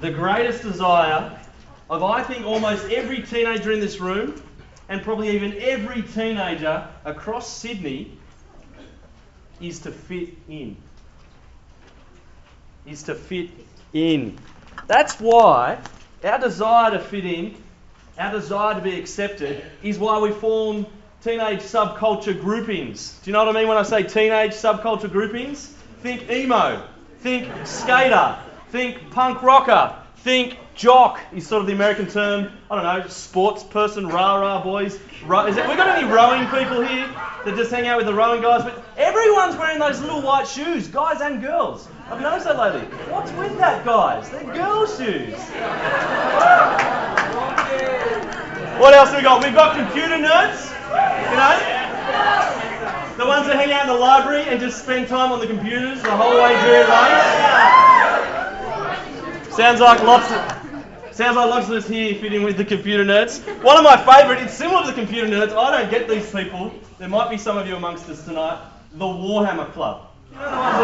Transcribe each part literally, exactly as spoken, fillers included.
the greatest desire of, I think, almost every teenager in this room, and probably even every teenager across Sydney, is to fit in. Is to fit in. That's why our desire to fit in, our desire to be accepted, is why we form teenage subculture groupings. Do you know what I mean when I say teenage subculture groupings? Think emo, think skater, think punk rocker, think jock is sort of the American term. I don't know, sports person, rah-rah boys. Ro- is it, we got any rowing people here that just hang out with the rowing guys? But everyone's wearing those little white shoes, guys and girls. I've noticed that lately. What's with that, guys? They're girl shoes. What else have we got? We've got computer nerds, you know? The ones that hang out in the library and just spend time on the computers the whole way through lunch. Sounds like lots of sounds like lots of us here fit in with the computer nerds. One of my favourite, it's similar to the computer nerds. I don't get these people. There might be some of you amongst us tonight. The Warhammer Club. You know the ones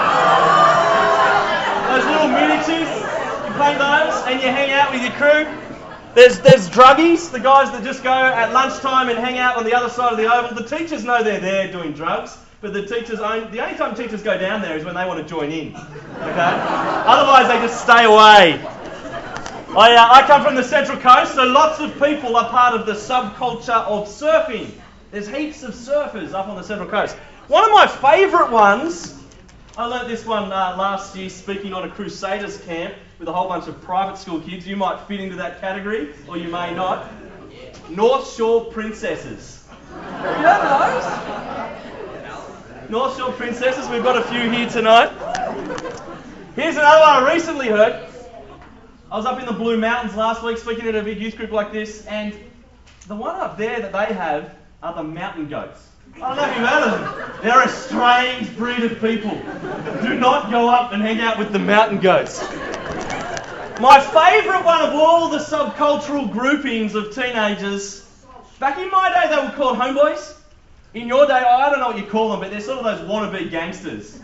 that, those little miniatures. You play those and you hang out with your crew. There's there's druggies, the guys that just go at lunchtime and hang out on the other side of the oval. The teachers know they're there doing drugs, but the teachers own, the only time teachers go down there is when they want to join in. Okay? Otherwise, they just stay away. I uh, I come from the Central Coast, so lots of people are part of the subculture of surfing. There's heaps of surfers up on the Central Coast. One of my favourite ones, I learnt this one uh, last year speaking on a Crusaders camp with a whole bunch of private school kids. You might fit into that category, or you may not. North Shore Princesses. Have you heard of those? North Shore Princesses, we've got a few here tonight. Here's another one I recently heard. I was up in the Blue Mountains last week speaking at a big youth group like this, and the one up there that they have are the mountain goats. I don't know if you've heard of them. They're a strange breed of people. Do not go up and hang out with the mountain goats. My favourite one of all the subcultural groupings of teenagers, back in my day they were called homeboys. In your day, I don't know what you call them, but they're sort of those wannabe gangsters.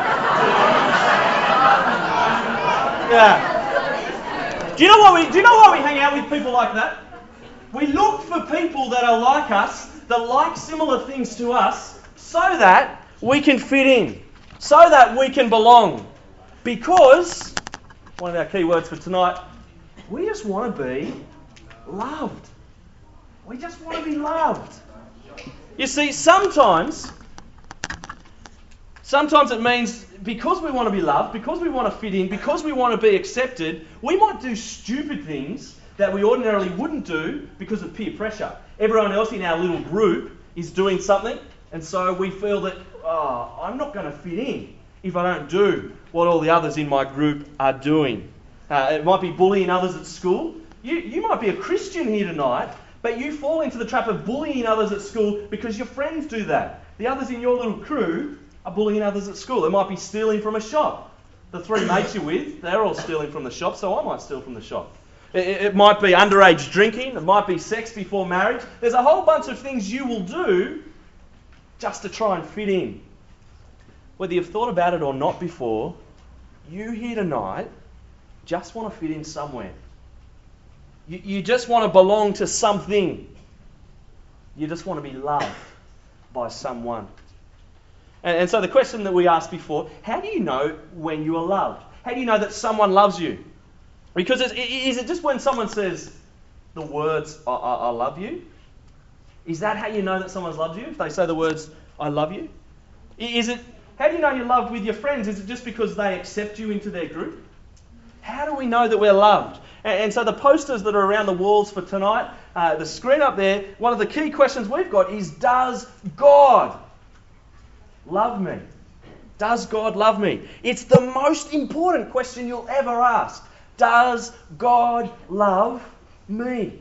Yeah. Do you know what we? Do you know why we hang out with people like that? We look for people that are like us, that like similar things to us, so that we can fit in, so that we can belong. Because, one of our key words for tonight, we just want to be loved. We just want to be loved. You see, sometimes, sometimes it means because we want to be loved, because we want to fit in, because we want to be accepted, we might do stupid things that we ordinarily wouldn't do because of peer pressure. Everyone else in our little group is doing something, and so we feel that, oh, I'm not going to fit in if I don't do what all the others in my group are doing. Uh, it might be bullying others at school. You, you might be a Christian here tonight, but you fall into the trap of bullying others at school because your friends do that. The others in your little crew are bullying others at school. It might be stealing from a shop. The three mates you're with, they're all stealing from the shop, so I might steal from the shop. It might be underage drinking. It might be sex before marriage. There's a whole bunch of things you will do just to try and fit in. Whether you've thought about it or not before, you here tonight just want to fit in somewhere. You, you just want to belong to something. You just want to be loved by someone. And, and so the question that we asked before, how do you know when you are loved? How do you know that someone loves you? Because it's, is it just when someone says the words, I, I, I love you? Is that how you know that someone's loved you? If they say the words, I love you? Is it, how do you know you're loved with your friends? Is it just because they accept you into their group? How do we know that we're loved? And, and so the posters that are around the walls for tonight, uh, the screen up there, one of the key questions we've got is, does God love me? Does God love me? It's the most important question you'll ever ask. Does God love me?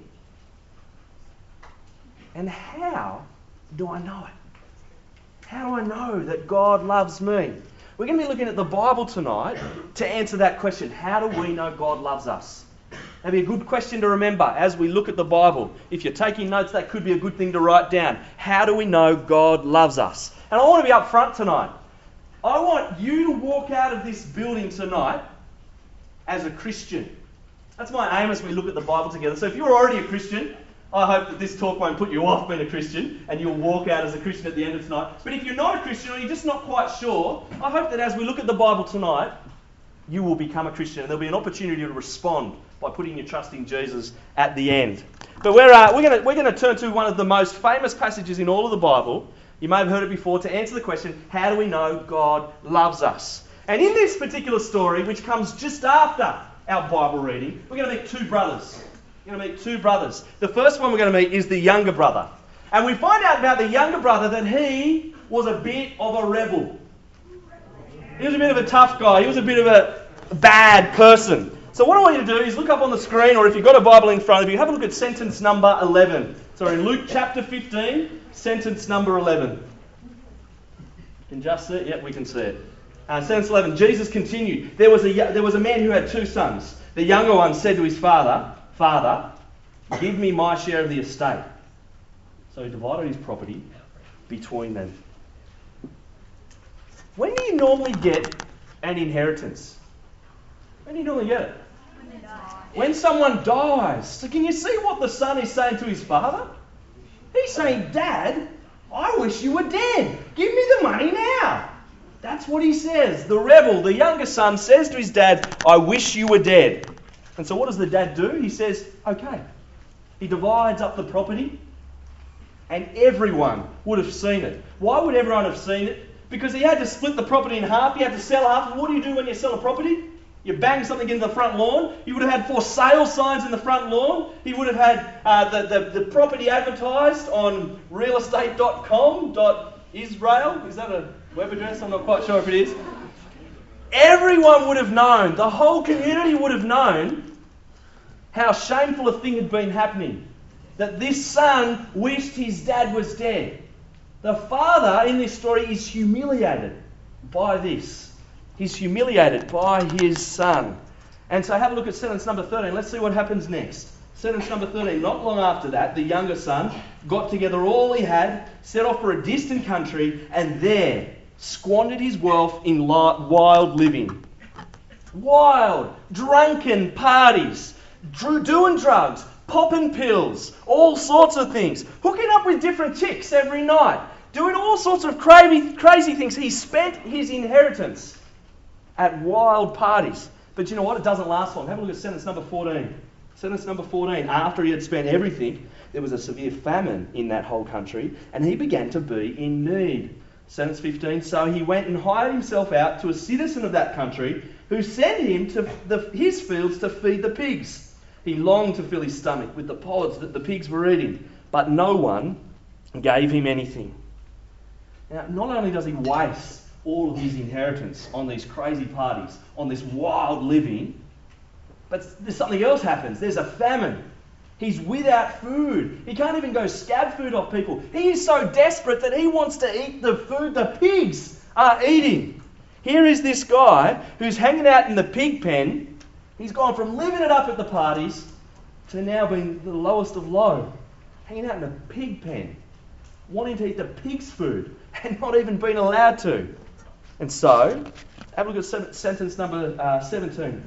And how do I know it? How do I know that God loves me? We're going to be looking at the Bible tonight to answer that question. How do we know God loves us? That'd be a good question to remember as we look at the Bible. If you're taking notes, that could be a good thing to write down. How do we know God loves us? And I want to be up front tonight. I want you to walk out of this building tonight as a Christian. That's my aim as we look at the Bible together. So if you're already a Christian, I hope that this talk won't put you off being a Christian and you'll walk out as a Christian at the end of tonight. But if you're not a Christian or you're just not quite sure, I hope that as we look at the Bible tonight, you will become a Christian and there'll be an opportunity to respond by putting your trust in Jesus at the end. But we're, uh, we're going we're gonna turn to one of the most famous passages in all of the Bible. You may have heard it before, to answer the question, how do we know God loves us? And in this particular story, which comes just after our Bible reading, we're going to meet two brothers. We're going to meet two brothers. The first one we're going to meet is the younger brother. And we find out about the younger brother that he was a bit of a rebel. He was a bit of a tough guy. He was a bit of a bad person. So what I want you to do is look up on the screen, or if you've got a Bible in front of you, have a look at sentence number eleven. So in Luke chapter fifteen, sentence number eleven. You can just see it? Yep, we can see it. Uh, sentence eleven, Jesus continued. There was, a, there was a man who had two sons. The younger one said to his father, Father, give me my share of the estate. So he divided his property between them. When do you normally get an inheritance? When do you normally get it? When they die. When someone dies. So can you see what the son is saying to his father? He's saying, Dad, I wish you were dead. Give me the money now. That's what he says. The rebel, the younger son, says to his dad, I wish you were dead. And so what does the dad do? He says, okay. He divides up the property and everyone would have seen it. Why would everyone have seen it? Because he had to split the property in half. He had to sell half. What do you do when you sell a property? You bang something into the front lawn. He would have had for sale signs in the front lawn. He would have had uh, the, the, the property advertised on real estate dot com dot israel. Is that a web address? I'm not quite sure if it is. Everyone would have known, the whole community would have known how shameful a thing had been happening. That this son wished his dad was dead. The father in this story is humiliated by this. He's humiliated by his son. And so have a look at sentence number thirteen. Let's see what happens next. Sentence number thirteen. Not long after that, the younger son got together all he had, set off for a distant country, and there squandered his wealth in wild living. Wild, drunken parties, doing drugs, popping pills, all sorts of things, hooking up with different chicks every night, doing all sorts of crazy, crazy things. He spent his inheritance at wild parties. But you know what? It doesn't last long. Have a look at sentence number fourteen. Sentence number fourteen. After he had spent everything, there was a severe famine in that whole country, and he began to be in need. Sentence fifteen. So he went and hired himself out to a citizen of that country who sent him to the, his fields to feed the pigs. He longed to fill his stomach with the pods that the pigs were eating, but no one gave him anything. Now, not only does he waste all of his inheritance on these crazy parties, on this wild living, but there's something else happens. There's a famine. He's without food. He can't even go scab food off people. He is so desperate that he wants to eat the food the pigs are eating. Here is this guy who's hanging out in the pig pen. He's gone from living it up at the parties to now being the lowest of low. Hanging out in a pig pen. Wanting to eat the pig's food and not even being allowed to. And so, have a look at sentence number uh, seventeen.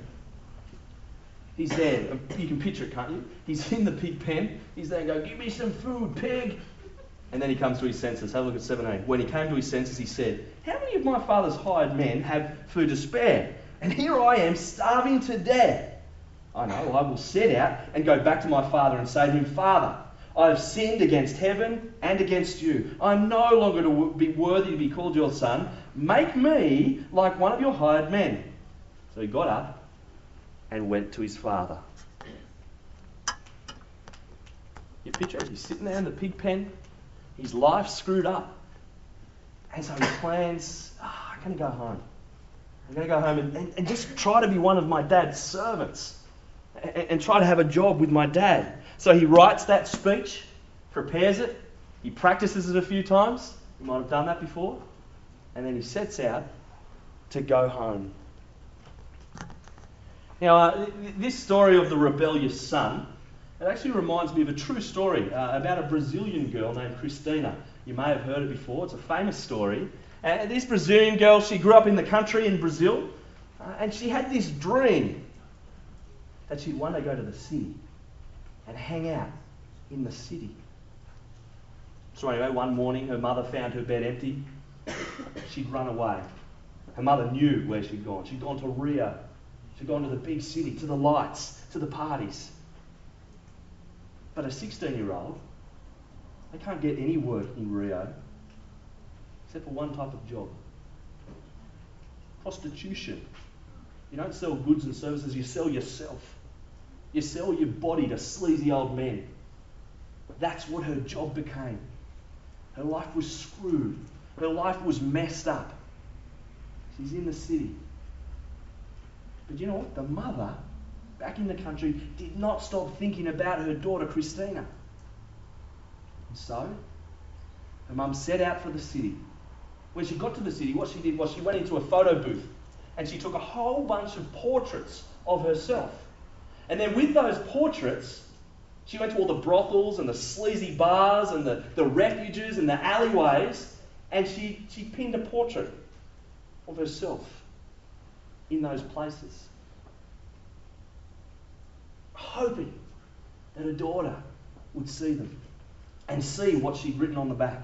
He's there. You can picture it, can't you? He's in the pig pen. He's there and go, give me some food, pig. And then he comes to his senses. Have a look at seventeen. When he came to his senses, he said, how many of my father's hired men have food to spare? And here I am, starving to death. I know, I will set out and go back to my father and say to him, Father, I have sinned against heaven and against you. I am no longer to be worthy to be called your son. Make me like one of your hired men. So he got up and went to his father. You picture it, he's sitting there in the pig pen, his life's screwed up. And so he plans, oh, I'm going to go home. I'm going to go home and, and, and just try to be one of my dad's servants. And, and try to have a job with my dad. So he writes that speech, prepares it, he practices it a few times. You might have done that before. And then he sets out to go home. Now, uh, this story of the rebellious son, it actually reminds me of a true story uh, about a Brazilian girl named Cristina. You may have heard it before. It's a famous story. And this Brazilian girl, she grew up in the country in Brazil, uh, and she had this dream. that she'd one day go to the city and hang out in the city. So anyway, one morning her mother found her bed empty. She'd run away. Her mother knew where she'd gone. She'd gone to Rio. She'd gone to the big city, to the lights, to the parties. But a sixteen-year-old, they can't get any work in Rio except for one type of job. Prostitution. You don't sell goods and services, you sell yourself. You sell your body to sleazy old men. That's what her job became. Her life was screwed. Her life was messed up. She's in the city. But you know what? The mother, back in the country, did not stop thinking about her daughter, Christina. And so, her mum set out for the city. When she got to the city, what she did was she went into a photo booth and she took a whole bunch of portraits of herself. And then with those portraits, she went to all the brothels and the sleazy bars and the, the refuges and the alleyways, and she, she pinned a portrait of herself in those places, hoping that her daughter would see them and see what she'd written on the back.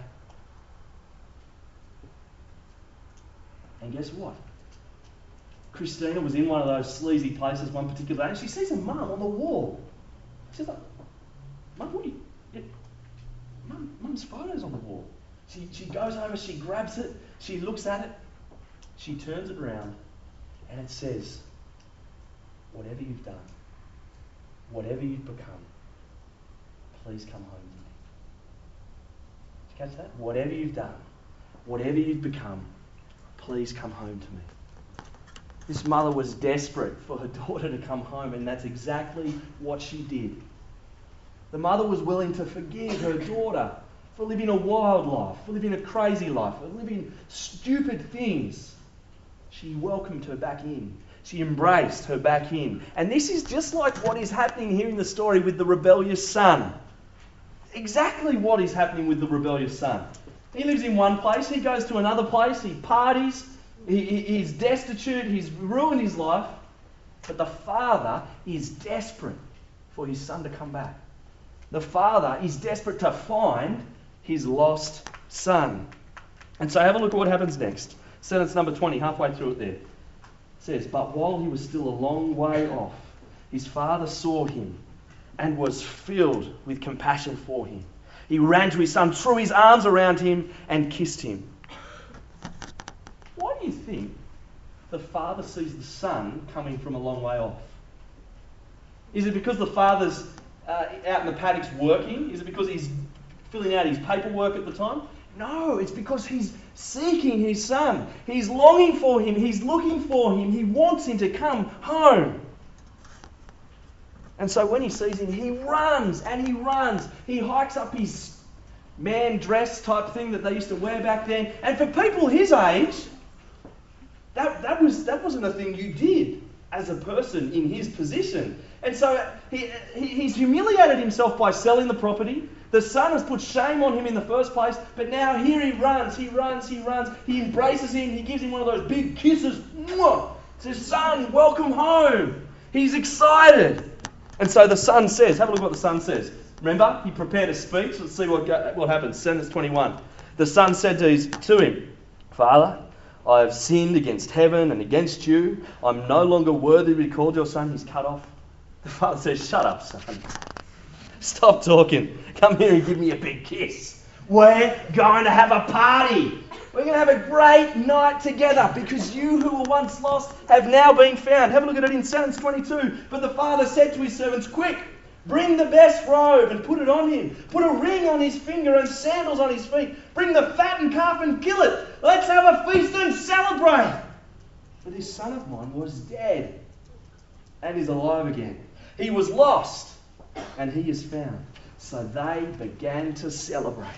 And guess what? Christina was in one of those sleazy places one particular day, and she sees her mum on the wall. She's like, Mum, what are you... Yeah, Mum, Mum's photo's on the wall. She, she goes over, she grabs it, she looks at it, she turns it around, and it says, whatever you've done, whatever you've become, please come home to me. Did you catch that? Whatever you've done, whatever you've become, please come home to me. This mother was desperate for her daughter to come home, and that's exactly what she did. The mother was willing to forgive her daughter for living a wild life, for living a crazy life, for living stupid things. She welcomed her back in. She embraced her back in. And this is just like what is happening here in the story with the rebellious son. Exactly what is happening with the rebellious son. He lives in one place, he goes to another place, he parties, he, he, he's destitute, he's ruined his life. But the father is desperate for his son to come back. The father is desperate to find his lost son. And so have a look at what happens next. Sentence number twenty, halfway through it there. It says, but while he was still a long way off, his father saw him and was filled with compassion for him. He ran to his son, threw his arms around him and kissed him. Why do you think the father sees the son coming from a long way off? Is it because the father's uh, out in the paddocks working? Is it because he's filling out his paperwork at the time? No, it's because he's seeking his son. He's longing for him. He's looking for him. He wants him to come home. And so when he sees him, he runs and he runs. He hikes up his man dress type thing that they used to wear back then. And for people his age, that, that, was, that wasn't a thing you did as a person in his position. And so he, he, he's humiliated himself by selling the property. The son has put shame on him in the first place, but now here he runs, he runs, he runs. He embraces him, he gives him one of those big kisses. Mwah! Says, son, welcome home. He's excited. And so the son says, have a look at what the son says. Remember, he prepared a speech. Let's see what, what happens. Sentence twenty-one. The son said to, his, to him, Father, I have sinned against heaven and against you. I'm no longer worthy to be called your son. He's cut off. The father says, shut up, son. Stop talking. Come here and give me a big kiss. We're going to have a party. We're going to have a great night together because you who were once lost have now been found. Have a look at it in sentence twenty-two. But the father said to his servants, quick, bring the best robe and put it on him. Put a ring on his finger and sandals on his feet. Bring the fattened calf and kill it. Let's have a feast and celebrate. For this son of mine was dead and is alive again. He was lost and he is found. So they began to celebrate.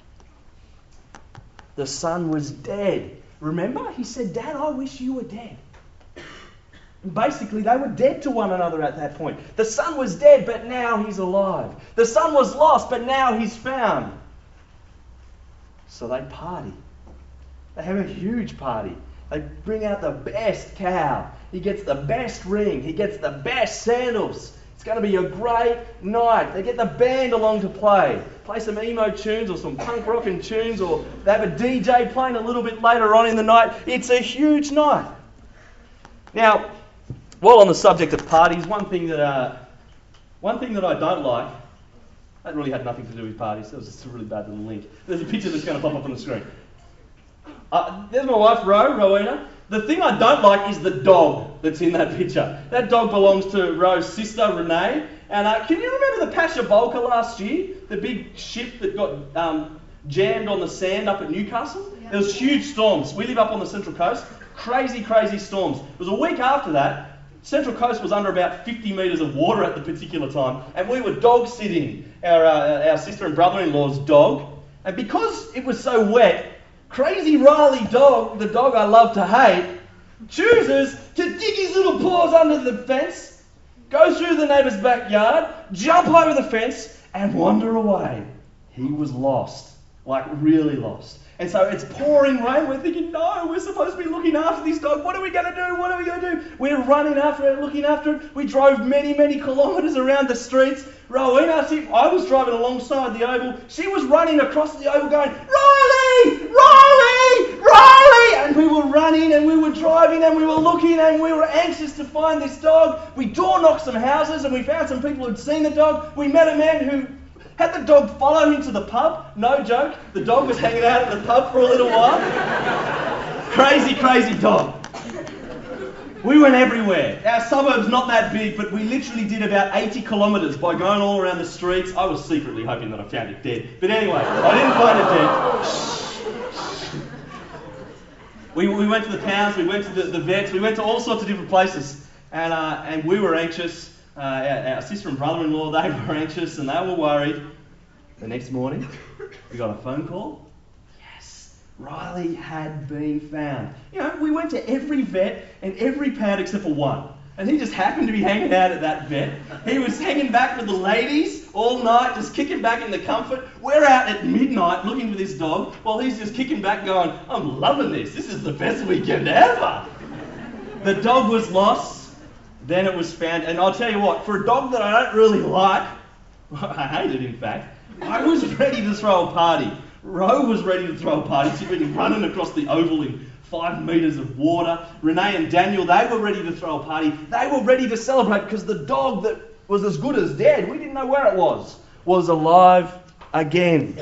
The son was dead. Remember? He said, Dad, I wish you were dead. And basically, they were dead to one another at that point. The son was dead, but now he's alive. The son was lost, but now he's found. So they party. They have a huge party. They bring out the best cow. He gets the best ring. He gets the best sandals. It's going to be a great night. They get the band along to play. Play some emo tunes or some punk rockin' tunes, or they have a D J playing a little bit later on in the night. It's a huge night. Now, while on the subject of parties, one thing that uh, one thing that I don't like, that really had nothing to do with parties. That was just a really bad little link. There's a picture that's going to pop up on the screen. Uh, there's my wife, Ro, Rowena. The thing I don't like is the dog that's in that picture. That dog belongs to Ro's sister, Renee. And uh, can you remember the Pasha Bulka last year? The big ship that got um, jammed on the sand up at Newcastle? Yeah. There was huge storms. We live up on the Central Coast. Crazy, crazy storms. It was a week after that. Central Coast was under about fifty metres of water at the particular time. And we were dog sitting our, uh, our sister and brother-in-law's dog. And because it was so wet, Crazy Riley dog, the dog I love to hate, chooses to dig his little paws under the fence, go through the neighbour's backyard, jump over the fence, and wander away. He was lost, like really lost. And so it's pouring rain. We're thinking, no, we're supposed to be looking after this dog. What are we going to do? What are we going to do? We're running after it, looking after it. We drove many, many kilometres around the streets. Rowena, see, I was driving alongside the oval. She was running across the oval going, Riley! Riley! Riley! And we were running and we were driving and we were looking and we were anxious to find this dog. We door knocked some houses and we found some people who'd seen the dog. We met a man who had the dog follow him to the pub. No joke. The dog was hanging out at the pub for a little while. Crazy, crazy dog. We went everywhere. Our suburb's not that big, but we literally did about eighty kilometres by going all around the streets. I was secretly hoping that I found it dead. But anyway, I didn't find it dead. We, we went to the towns, we went to the, the vets, we went to all sorts of different places. And, uh, and we were anxious. Uh, our, our sister and brother-in-law, they were anxious and they were worried. The next morning, we got a phone call. Riley had been found. You know, we went to every vet and every pad except for one. And he just happened to be hanging out at that vet. He was hanging back with the ladies all night, just kicking back in the comfort. We're out at midnight looking for this dog, while he's just kicking back going, I'm loving this. This is the best weekend ever. The dog was lost. Then it was found. And I'll tell you what, for a dog that I don't really like, I hate it in fact, I was ready to throw a party. Ro was ready to throw a party. She'd been running across the oval in five metres of water. Renee and Daniel, they were ready to throw a party. They were ready to celebrate because the dog that was as good as dead, we didn't know where it was, was alive again.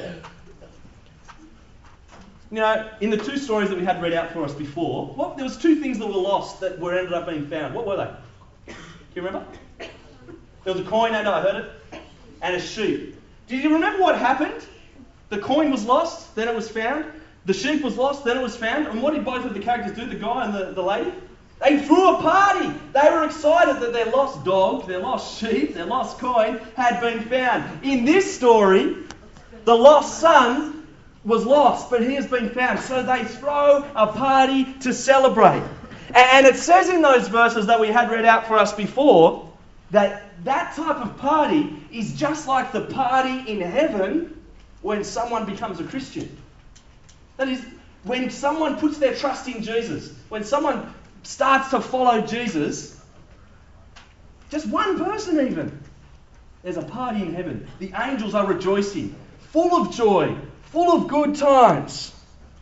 You know, in the two stories that we had read out for us before, what, there was two things that were lost that were ended up being found. What were they? Do you remember? There was a coin, I know I heard it, and a sheep. Did you remember what happened? The coin was lost, then it was found. The sheep was lost, then it was found. And what did both of the characters do, the guy and the, the lady? They threw a party. They were excited that their lost dog, their lost sheep, their lost coin had been found. In this story, the lost son was lost, but he has been found. So they throw a party to celebrate. And it says in those verses that we had read out for us before that that type of party is just like the party in heaven when someone becomes a Christian. That is, when someone puts their trust in Jesus, when someone starts to follow Jesus, just one person even, there's a party in heaven. The angels are rejoicing, full of joy, full of good times.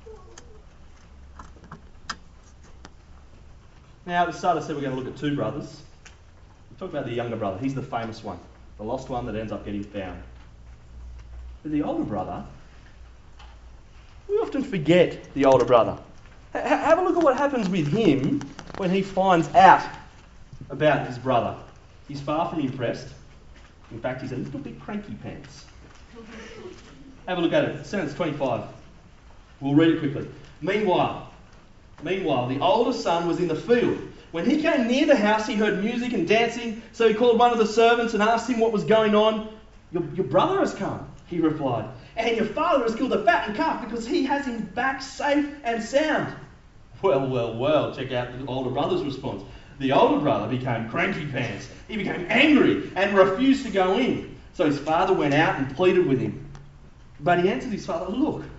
Now, at the start I said we're going to look at two brothers. We'll talk about the younger brother. He's the famous one, the lost one that ends up getting found. But the older brother, we often forget the older brother. H- have a look at what happens with him when he finds out about his brother. He's far from impressed. In fact, he's a little bit cranky pants. Have a look at it. Sentence twenty-five. We'll read it quickly. Meanwhile, meanwhile, the older son was in the field. When he came near the house, he heard music and dancing, so he called one of the servants and asked him what was going on. Your, your brother has come, he replied, and your father has killed a fattened calf because he has him back safe and sound. Well, well, well, check out the older brother's response. The older brother became cranky pants. He became angry and refused to go in. So his father went out and pleaded with him. But he answered his father, look,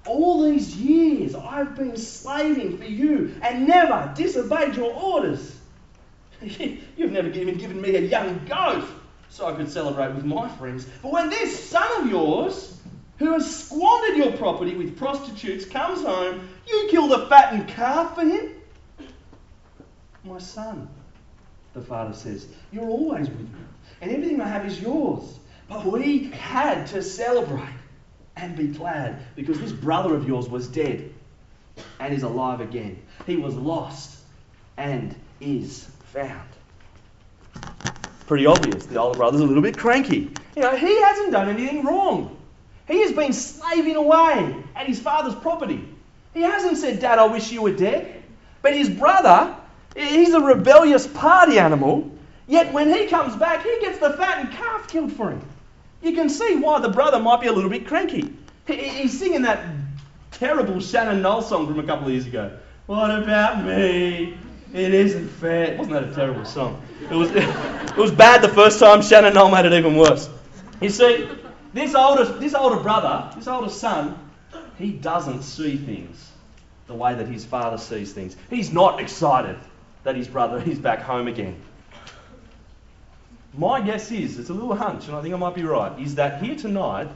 All these years I've been slaving for you and never disobeyed your orders. You've never even given me a young goat so I could celebrate with my friends. But when this son of yours, who has squandered your property with prostitutes, comes home, you kill the fattened calf for him? My son, the father says, you're always with me, and everything I have is yours. But we had to celebrate and be glad because this brother of yours was dead and is alive again. He was lost and is found. Pretty obvious. The older brother's a little bit cranky. You know, he hasn't done anything wrong. He has been slaving away at his father's property. He hasn't said, Dad, I wish you were dead. But his brother, he's a rebellious party animal, yet when he comes back, he gets the fattened calf killed for him. You can see why the brother might be a little bit cranky. He, he's singing that terrible Shannon Noll song from a couple of years ago. What about me? It isn't fair. Wasn't that a terrible song? It was, it was bad the first time. Shannon Noll made it even worse. You see, this older, this older brother, this older son, he doesn't see things the way that his father sees things. He's not excited that his brother is back home again. My guess is, it's a little hunch, and I think I might be right, is that here tonight,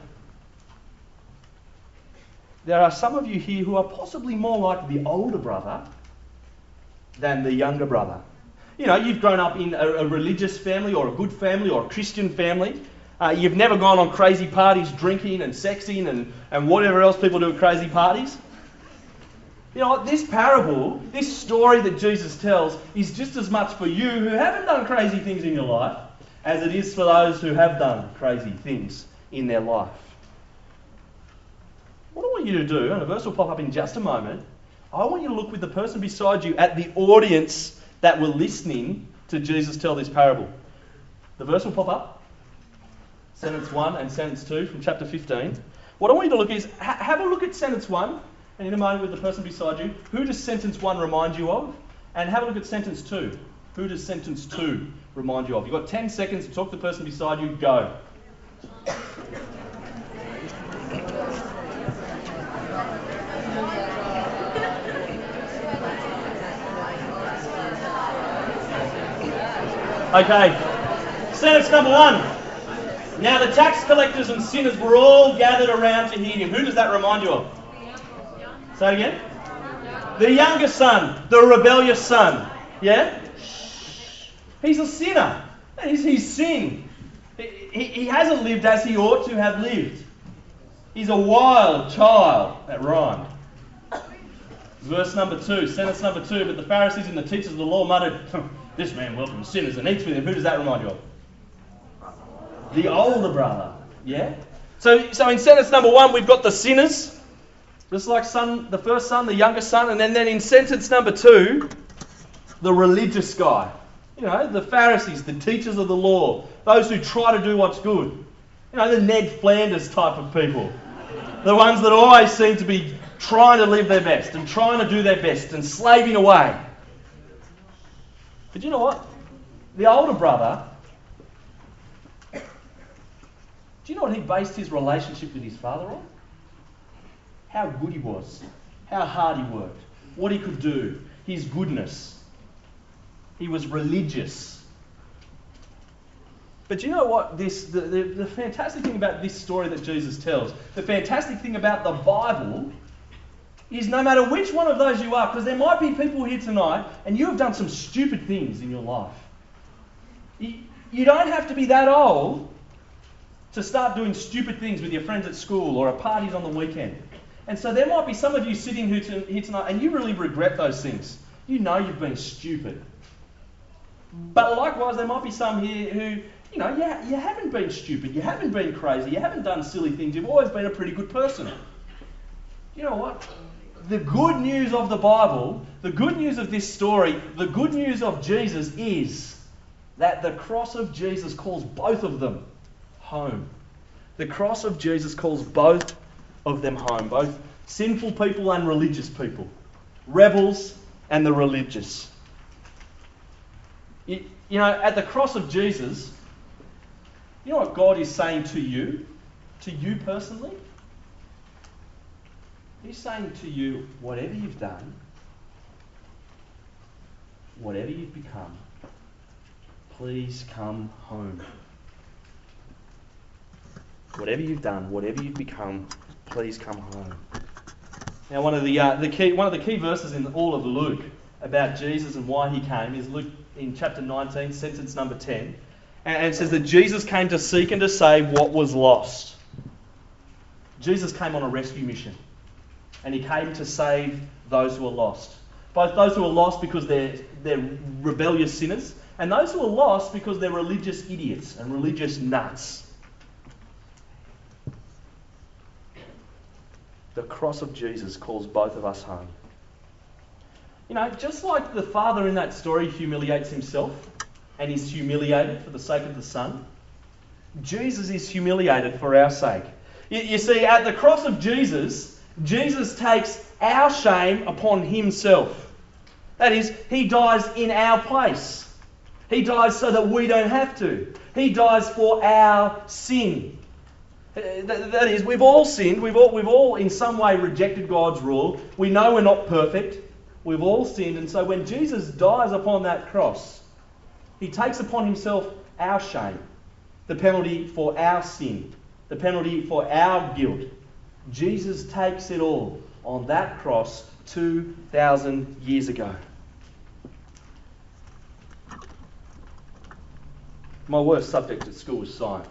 there are some of you here who are possibly more like the older brother than the younger brother. You know, you've grown up in a, a religious family or a good family or a Christian family. Uh, you've never gone on crazy parties, drinking and sexing and, and whatever else people do at crazy parties. You know, this parable, this story that Jesus tells, is just as much for you who haven't done crazy things in your life as it is for those who have done crazy things in their life. What I want you to do, and a verse will pop up in just a moment, I want you to look with the person beside you at the audience that were listening to Jesus tell this parable. The verse will pop up. Sentence one and sentence two from chapter fifteen. What I want you to look is, ha- have a look at sentence one, and in a moment with the person beside you, who does sentence one remind you of? And have a look at sentence two. Who does sentence two remind you of? You've got ten seconds to talk to the person beside you. Go. Okay. Sentence number one. Now the tax collectors and sinners were all gathered around to hear him. Who does that remind you of? Say it again. The younger son, the rebellious son. Yeah? He's a sinner. He's, he's sinned. He, he hasn't lived as he ought to have lived. He's a wild child. That rhymed. Verse number two, sentence number two. But the Pharisees and the teachers of the law muttered, this man welcomes sinners and eats with them. Who does that remind you of? The older brother. Yeah? So, so in sentence number one, we've got the sinners. Just like son, the first son, the younger son. And then, then in sentence number two, the religious guy. You know, the Pharisees, the teachers of the law. Those who try to do what's good. You know, the Ned Flanders type of people. The ones that always seem to be trying to live their best and trying to do their best and slaving away. But you know what? The older brother, do you know what he based his relationship with his father on? How good he was, how hard he worked, what he could do, his goodness. He was religious. But you know what? This the, the, the fantastic thing about this story that Jesus tells, the fantastic thing about the Bible, is no matter which one of those you are, because there might be people here tonight and you have done some stupid things in your life. You, you don't have to be that old to start doing stupid things with your friends at school or at parties on the weekend. And so there might be some of you sitting here tonight and you really regret those things. You know you've been stupid. But likewise, there might be some here who, you know, you, you haven't been stupid, you haven't been crazy, you haven't done silly things, you've always been a pretty good person. You know what? The good news of the Bible, the good news of this story, the good news of Jesus is that the cross of Jesus calls both of them home. The cross of Jesus calls both of them home, both sinful people and religious people, rebels and the religious. You, you know, at the cross of Jesus, you know what God is saying to you, to you personally? He's saying to you, whatever you've done, whatever you've become, please come home. Whatever you've done, whatever you've become, please come home. Now, one of the uh, the key one of the key verses in all of Luke about Jesus and why he came is Luke in chapter nineteen, sentence number ten, and it says that Jesus came to seek and to save what was lost. Jesus came on a rescue mission, and he came to save those who are lost. Both those who are lost because they're they're rebellious sinners, and those who are lost because they're religious idiots and religious nuts. The cross of Jesus calls both of us home. You know, just like the father in that story humiliates himself and is humiliated for the sake of the son, Jesus is humiliated for our sake. You, you see, at the cross of Jesus, Jesus takes our shame upon himself. That is, he dies in our place. He dies so that we don't have to. He dies for our sin. That is, we've all sinned. We've all, we've all in some way rejected God's rule. We know we're not perfect. We've all sinned. And so when Jesus dies upon that cross, he takes upon himself our shame, the penalty for our sin, the penalty for our guilt. Jesus takes it all on that cross two thousand years ago. My worst subject at school was science.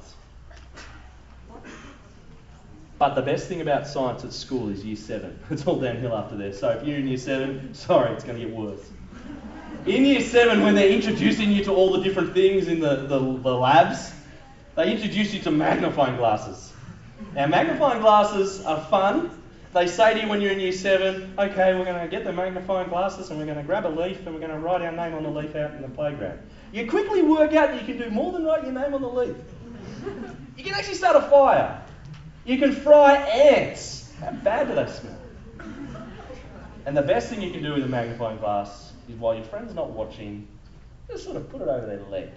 But the best thing about science at school is year seven. It's all downhill after there. So if you're in year seven, sorry, it's going to get worse. In year seven, when they're introducing you to all the different things in the, the, the labs, they introduce you to magnifying glasses. Now, magnifying glasses are fun. They say to you when you're in year seven, okay, we're going to get the magnifying glasses and we're going to grab a leaf and we're going to write our name on the leaf out in the playground. You quickly work out that you can do more than write your name on the leaf. You can actually start a fire. You can fry ants. How bad do they smell? And the best thing you can do with a magnifying glass is while your friend's not watching, just sort of put it over their leg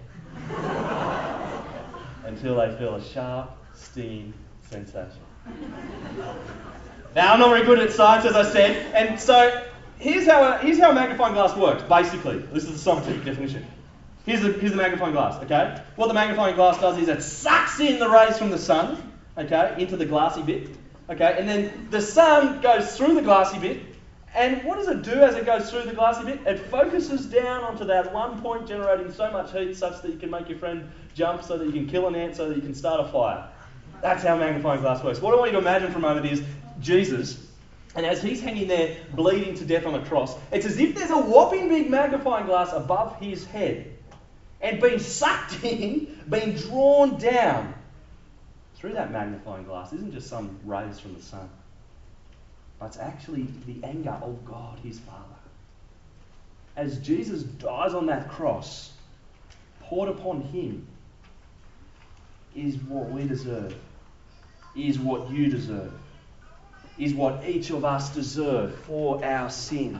until they feel a sharp, stinging sensation. Now, I'm not very good at science, as I said, and so here's how a, here's how a magnifying glass works, basically. This is the scientific definition. Here's the, here's the magnifying glass, okay? What the magnifying glass does is it sucks in the rays from the sun, okay, into the glassy bit, okay, and then the sun goes through the glassy bit, and what does it do as it goes through the glassy bit? It focuses down onto that one point, generating so much heat such that you can make your friend jump, so that you can kill an ant, so that you can start a fire. That's how magnifying glass works. What I want you to imagine for a moment is Jesus, and as he's hanging there bleeding to death on a cross, it's as if there's a whopping big magnifying glass above his head, and being sucked in, being drawn down through that magnifying glass isn't just some rays from the sun, but it's actually the anger of God, his Father. As Jesus dies on that cross, poured upon him is what we deserve, is what you deserve, is what each of us deserve for our sin.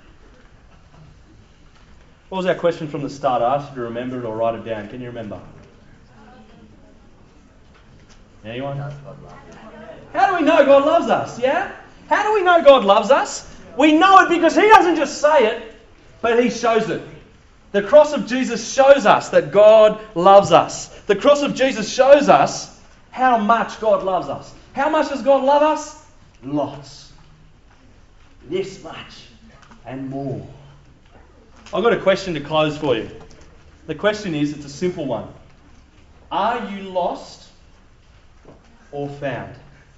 What was our question from the start? I asked you to remember it or write it down. Can you remember? Anyone? How do we know God loves us? Yeah? How do we know God loves us? We know it because he doesn't just say it, but he shows it. The cross of Jesus shows us that God loves us. The cross of Jesus shows us how much God loves us. How much does God love us? Lots. This much and more. I've got a question to close for you. The question is, it's a simple one. Are you lost or found?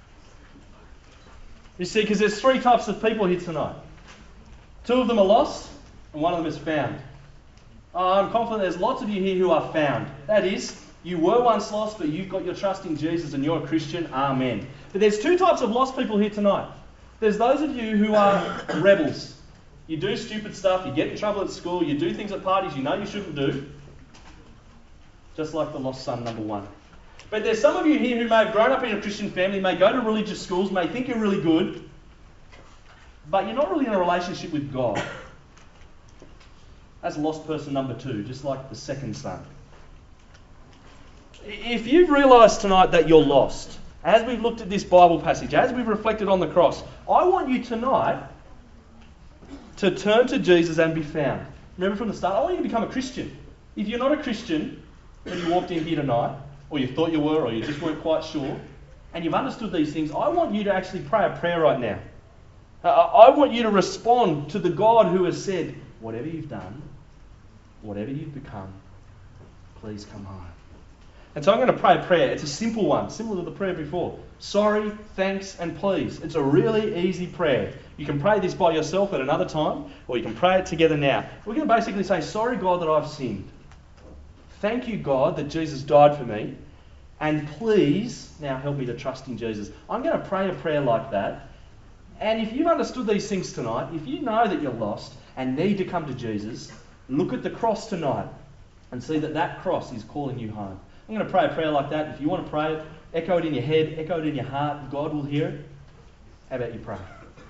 You see, because there's three types of people here tonight. Two of them are lost, and one of them is found. I'm confident there's lots of you here who are found. That is, you were once lost, but you've got your trust in Jesus and you're a Christian. Amen. But there's two types of lost people here tonight. There's those of you who are rebels. You do stupid stuff, you get in trouble at school, you do things at parties you know you shouldn't do. Just like the lost son, number one. But there's some of you here who may have grown up in a Christian family, may go to religious schools, may think you're really good, but you're not really in a relationship with God. That's lost person number two, just like the second son. If you've realised tonight that you're lost as we've looked at this Bible passage, as we've reflected on the cross, I want you tonight to turn to Jesus and be found. Remember from the start, I want you to become a Christian. If you're not a Christian when you walked in here tonight, or you thought you were, or you just weren't quite sure, and you've understood these things, I want you to actually pray a prayer right now. Uh, I want you to respond to the God who has said, whatever you've done, whatever you've become, please come home. And so I'm going to pray a prayer. It's a simple one, similar to the prayer before. Sorry, thanks, and please. It's a really easy prayer. You can pray this by yourself at another time, or you can pray it together now. We're going to basically say, sorry, God, that I've sinned. Thank you, God, that Jesus died for me. And please, now help me to trust in Jesus. I'm going to pray a prayer like that. And if you've understood these things tonight, if you know that you're lost and need to come to Jesus, look at the cross tonight and see that that cross is calling you home. I'm going to pray a prayer like that. If you want to pray it, echo it in your head, echo it in your heart. God will hear it. How about you pray?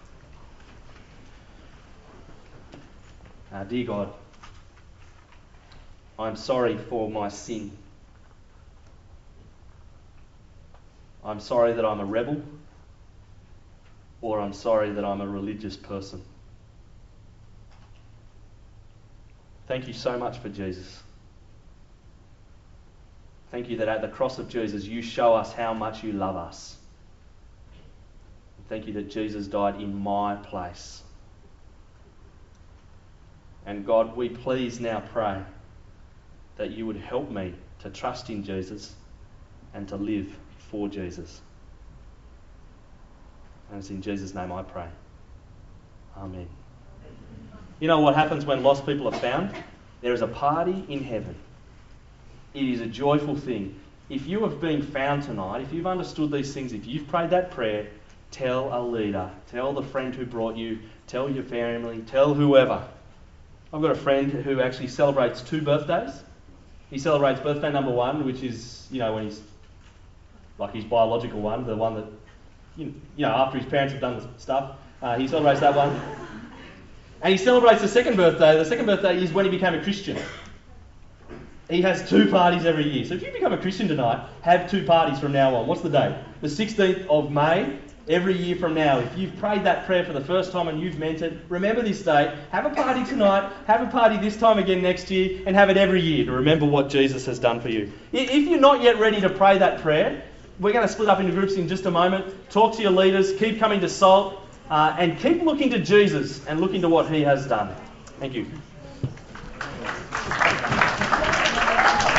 Uh, dear God, I'm sorry for my sin. I'm sorry that I'm a rebel, or I'm sorry that I'm a religious person. Thank you so much for Jesus. Thank you that at the cross of Jesus you show us how much you love us. Thank you that Jesus died in my place. And God, we please now pray that you would help me to trust in Jesus and to live for Jesus. And it's in Jesus' name I pray. Amen. You know what happens when lost people are found? There is a party in heaven. It is a joyful thing. If you have been found tonight, if you've understood these things, if you've prayed that prayer, tell a leader, tell the friend who brought you, tell your family, tell whoever. I've got a friend who actually celebrates two birthdays. He celebrates birthday number one, which is, you know, when he's like his biological one, the one that, you know, after his parents have done the stuff. Uh, he celebrates that one. And he celebrates the second birthday. The second birthday is when he became a Christian. He has two parties every year. So if you become a Christian tonight, have two parties from now on. What's the date? The sixteenth of May, every year from now. If you've prayed that prayer for the first time and you've meant it, remember this date. Have a party tonight, have a party this time again next year, and have it every year to remember what Jesus has done for you. If you're not yet ready to pray that prayer, we're going to split up into groups in just a moment. Talk to your leaders, keep coming to Salt, uh, and keep looking to Jesus and looking to what he has done. Thank you.